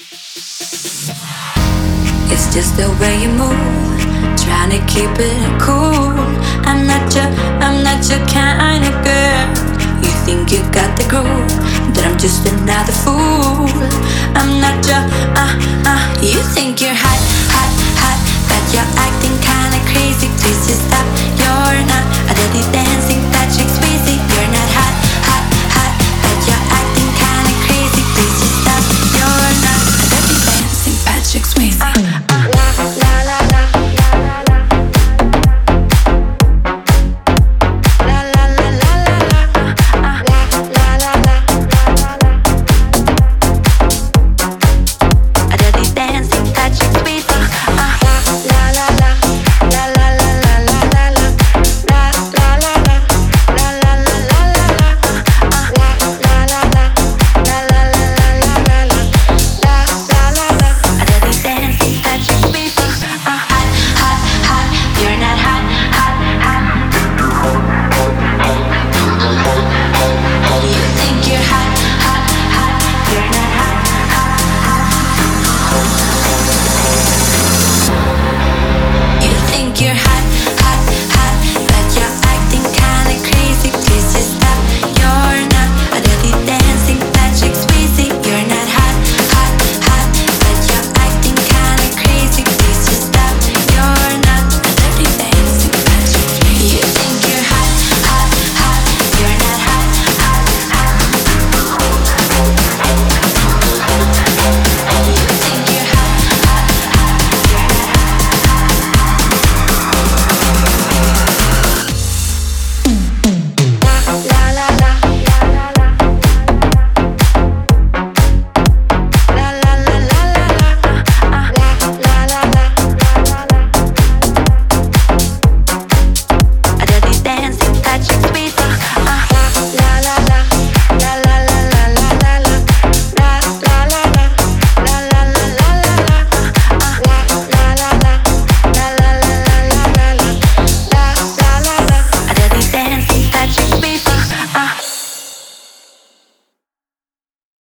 It's just the way you move, trying to keep it cool. I'm not your kind of girl. You think you got the groove, but I'm just another fool. I'm not your, you think you're hot, hot, hot, but you're acting kinda crazy. Please just stop, you're not a dirty dancing Patrick Swayze. You're not hot, hot, hot, but you're acting kinda crazy. Please just stop, you're not a dirty dancing Patrick Swayze.